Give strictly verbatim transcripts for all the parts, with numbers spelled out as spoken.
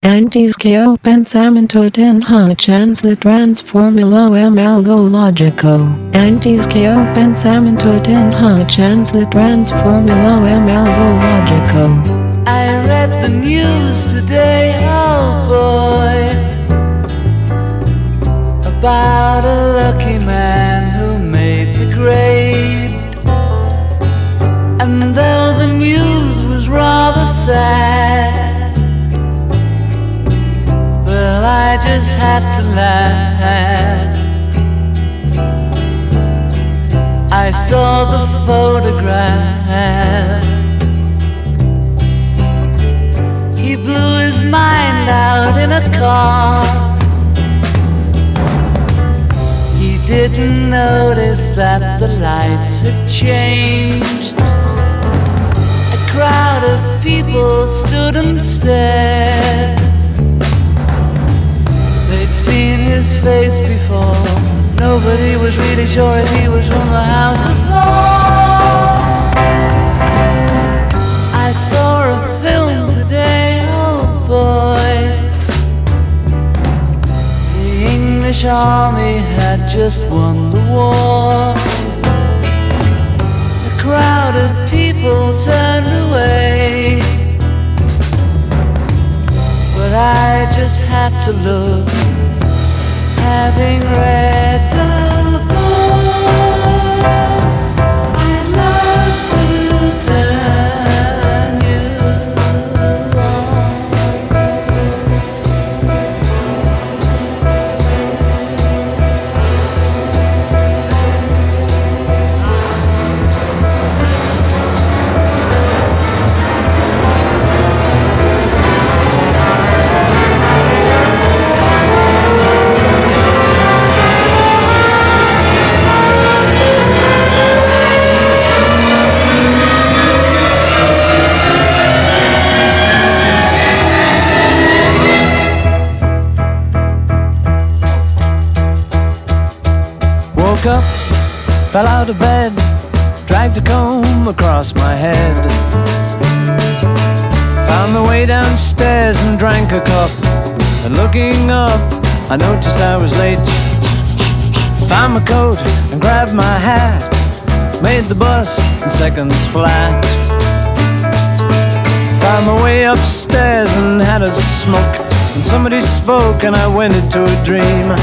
Antisque pensamento tenha chance transformilo em algo lógico. Antisque pensamento tenha chance transformilo em algo lógico. I read the news today, oh boy, about a lucky man who made the grade. And though the news was rather sad, well, I just had to laugh. I saw the photograph. He blew his mind out in a car. He didn't notice that the lights had changed. A crowd of people stood and stared. They'd seen his face before. Nobody was really sure if he was from the House of Lords. I saw a film today, oh boy. The English army had just won the war. A crowd of people turned away, but I just had to look, having read the book. I'd love to turn you up, fell out of bed, dragged a comb across my head. Found my way downstairs and drank a cup. And looking up, I noticed I was late. Found my coat and grabbed my hat. Made the bus in seconds flat. Found my way upstairs and had a smoke. And somebody spoke and I went into a dream.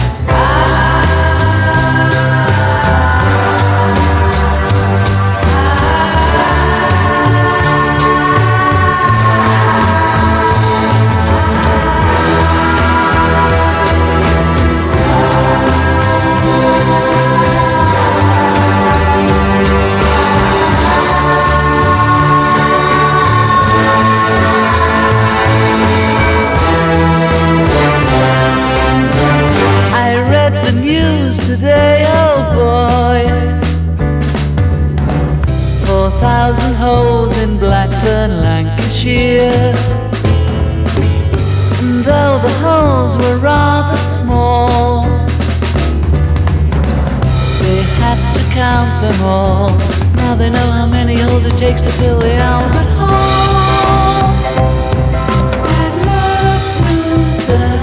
Today, oh boy, four thousand holes in Blackburn, Lancashire. And though the holes were rather small, they had to count them all. Now they know how many holes it takes to fill the Albert Hall. I'd love to turn.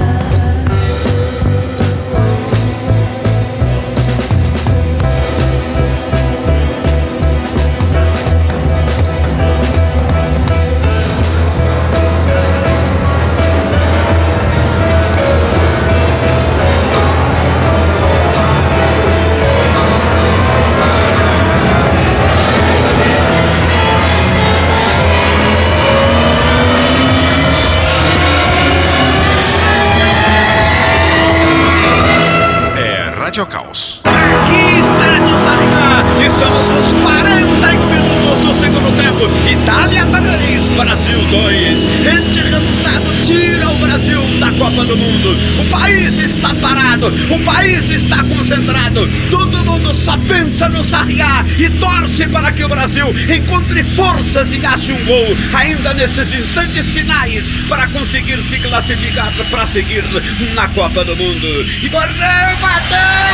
Rádio Caos. Aqui, Estádio Sarriá, estamos aos quarenta e um minutos do segundo tempo. Itália três, Brasil dois. Este resultado tira o Brasil da Copa do Mundo. O país está parado, o país está concentrado. Todo mundo só pensa no Sarriá e torce para que o Brasil encontre forças e ache um gol ainda nestes instantes finais para conseguir se classificar para seguir na Copa do Mundo. E correu, bateu!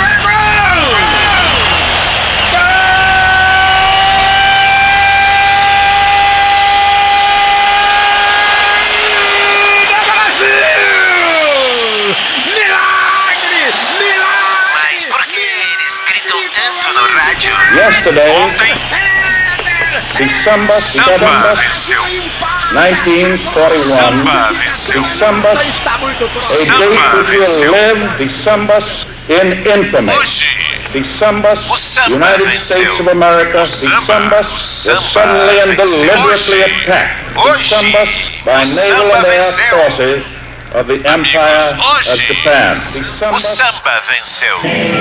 Brasil! Yesterday, Ontem, December samba seventh, venceu. nineteen forty-one, Samba venceu. December, Está muito a próximo. date Samba which will venceu. live, December in infamy. Hoje, December, o samba United venceu. States of America, O samba, December, o was samba suddenly and venceu. deliberately Hoje, attacked. hoje, December, by o naval samba and air venceu. forces of the Empire Amigos, of hoje, Japan. o December, samba venceu.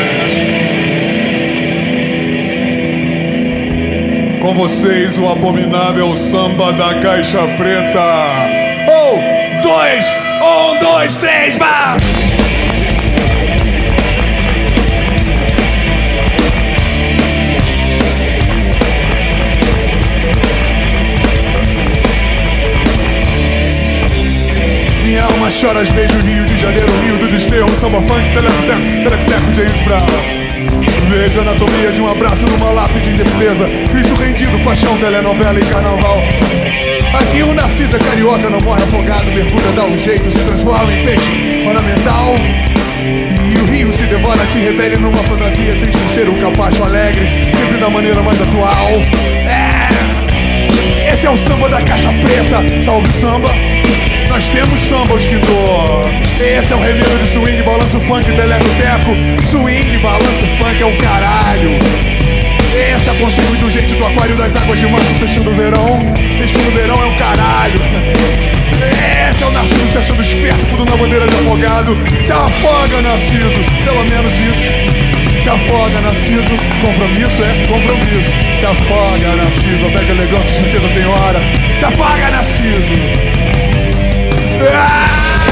Com vocês, o abominável samba da caixa preta. Um, dois, um, dois, três, vá! Minha alma chora às vezes, Rio de Janeiro, Rio do Desterro, samba funk, telecoteco, telecoteco, James Brown. Vejo a anatomia de um abraço numa lápide de defesa. Cristo rendido, paixão, telenovela e carnaval. Aqui o Narciso é carioca, não morre afogado, mergulha, dá um jeito, se transforma em peixe ornamental. E o rio se devora, se revela numa fantasia triste em ser um capacho alegre, sempre da maneira mais atual. É, esse é o samba da caixa preta, salve o samba. Nós temos sambas que dor. Esse é o remendo de swing, balanço funk, telecoteco. Swing, balanço funk é o caralho. Esse é consigo do jeito do aquário das águas de março, fechando o verão. Fechando o verão é o caralho. Esse é o Narciso se achando esperto, tudo na bandeira de afogado. Se afoga, Narciso, pelo menos isso. Se afoga, Narciso, compromisso é compromisso. Se afoga, Narciso, a pega elegância, certeza tem hora. Se afoga, Narciso. Ah!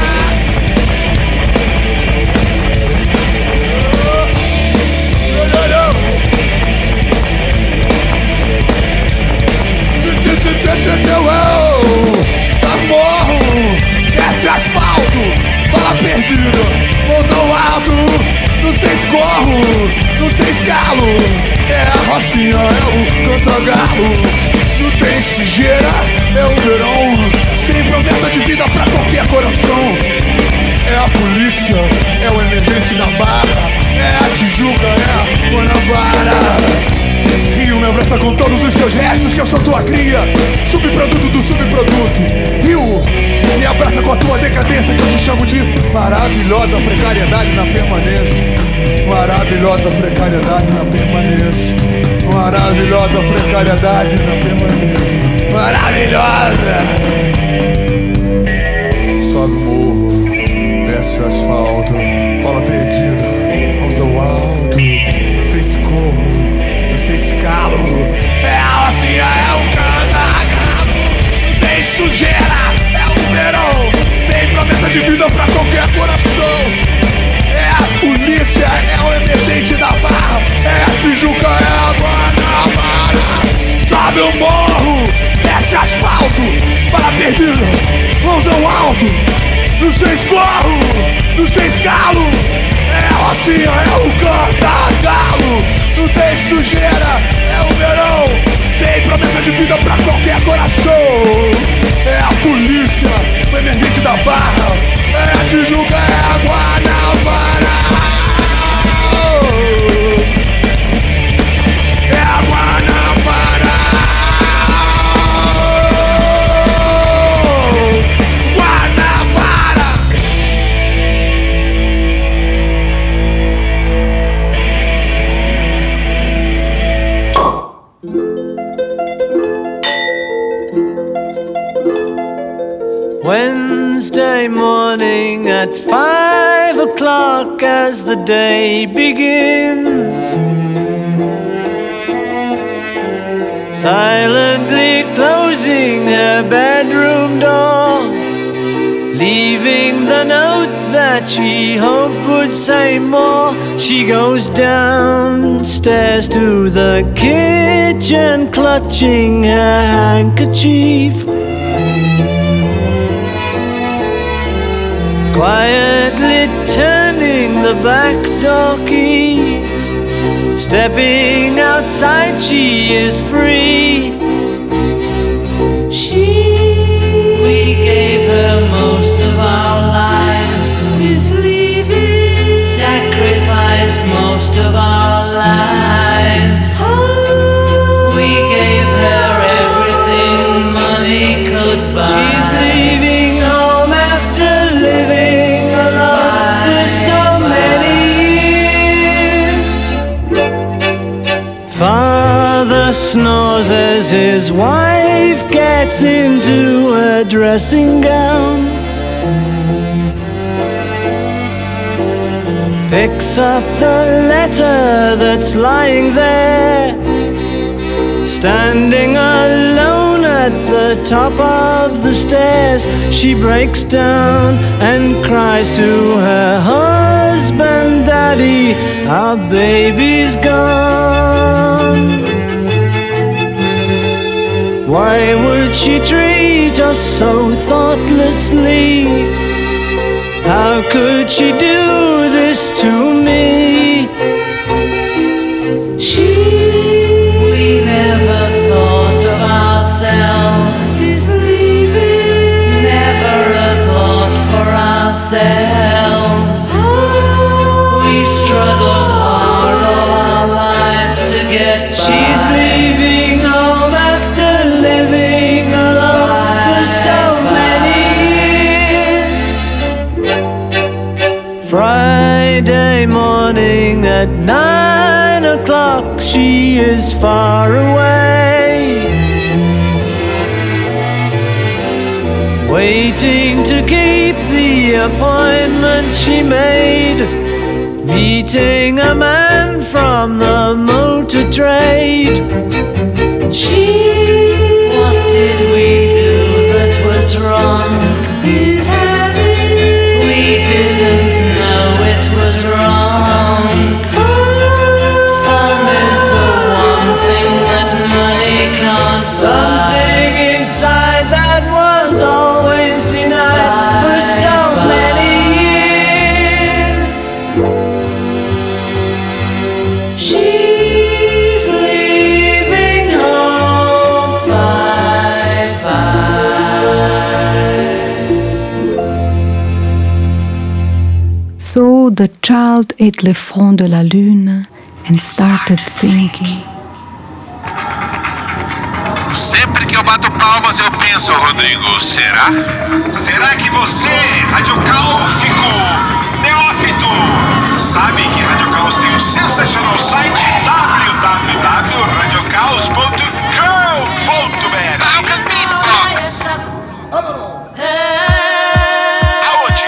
Morro, desce asfalto, bola perdida, mãos ao alto, não sei escorro, não sei escalo, é a rocinha, é o cantagalo, não tem sujeira, é o verão, sem promessa de vida pra qualquer coração. É a polícia, é o emergente da barra, é a Tijuca, é a Guanabara. Rio, me abraça com todos os teus restos, que eu sou tua cria, subproduto do subproduto. Rio, me abraça com a tua decadência, que eu te chamo de maravilhosa precariedade na permanência. Maravilhosa precariedade na permanência. Maravilhosa precariedade na permanência. Maravilhosa. Sobe o morro, desce o asfalto, bola perdida, mãos ao alto, não sei se corro, se escalo, é a rocinha, é o cantagalo, tem sujeira, é o verão, sem promessa de vida pra qualquer coração. É a polícia, é o emergente da barra, é a Tijuca, é a Guanabara. Sobe o morro, desce asfalto, bala perdida, mãos ao alto, não sei escorro, não sei escalo, é a rocinha, é o cantagalo, não tem sujeira, é o verão, sem promessa de vida pra qualquer coração. É a polícia, o emergente da barra, é a Tijuca, é a Guanabara. É a Guanabara. Guanabara. Wednesday morning at five o'clock as the day begins, silently closing her bedroom door, leaving the note that she hoped would say more. She goes downstairs to the kitchen, clutching her handkerchief, quietly turning the back door key. Stepping outside, she is free. She, we gave her most of our lives, is leaving, sacrificed most of our lives. Oh. snores as his wife gets into her dressing gown. Picks up the letter that's lying there, standing alone at the top of the stairs. She breaks down and cries to her husband, "Daddy, our baby's gone." Why would she treat us so thoughtlessly? How could she do this to me? She We never thought of ourselves. is leaving. Never a thought for ourselves. We struggled hard all our lives to get by. She's leaving home after living alone for so many years. Friday morning at nine o'clock, she is far away, waiting to keep the appointment she made, meeting a man from the motor trade. She What did we do that was wrong? is having We didn't know it was wrong. Fun is the one thing that money can't buy. something inside that was always denied for so many years. She's leaving home. Bye bye. So the child ate le front de la lune and started thinking. Sempre que eu bato palmas eu penso, Rodrigo, será? Será que você, radiocálfico, neófito, sabe que Radiocaus tem um sensacional site w w w ponto radiocaus ponto com ponto b r? Falcon Beatbox! Aonde?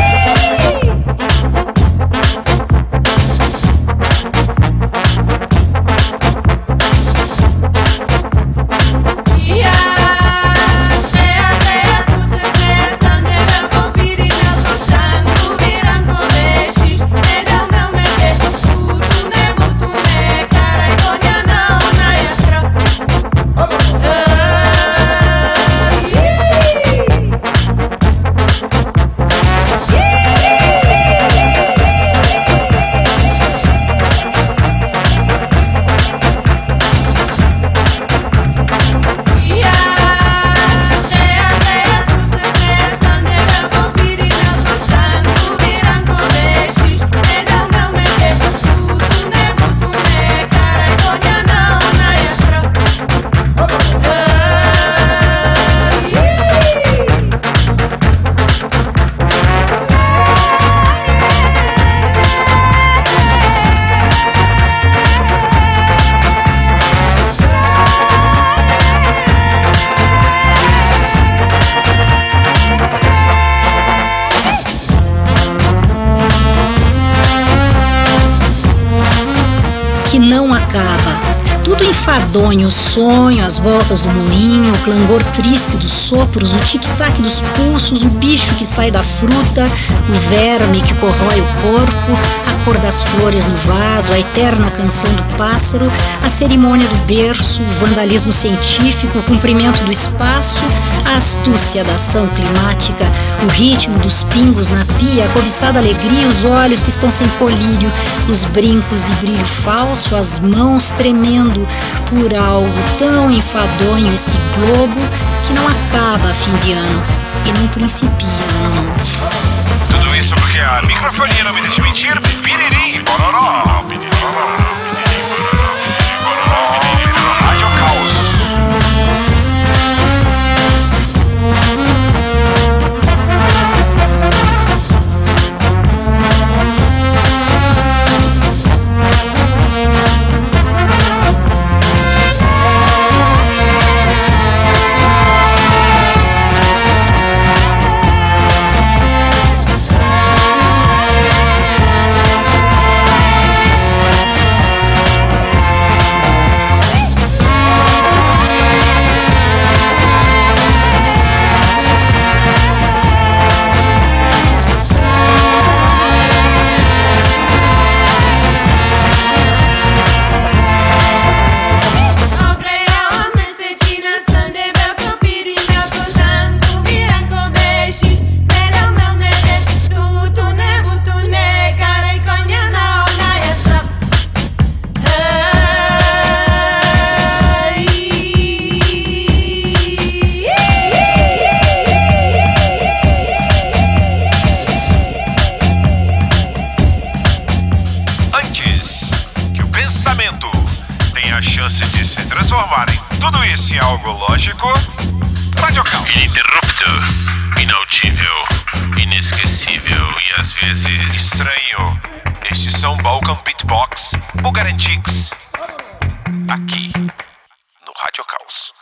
Que não acaba. Tudo enfadonho, o sonho, as voltas do moinho, o clangor triste dos sopros, o tic-tac dos pulsos, o bicho que sai da fruta, o verme que corrói o corpo, a cor das flores no vaso, a eterna canção do pássaro, a cerimônia do berço, o vandalismo científico, o cumprimento do espaço, a astúcia da ação climática, o ritmo dos pingos na pia, a cobiçada alegria, os olhos que estão sem colírio, os brincos de brilho falso, as mãos tremendo por algo tão enfadonho, este globo que não acaba a fim de ano e não principia ano novo. Tudo isso porque a microfonia não me deixa mentir. Piririm, bororó, piririm, bororó, piririm, bororó, piririm, bororó, piririm, bororó. Radiocaus. chance de se transformarem tudo isso em algo lógico. Radiocal. Ininterrupto, inaudível, inesquecível e às vezes estranho. Estes são Balkan Beatbox, Bugarantix, aqui no Rádio Caos.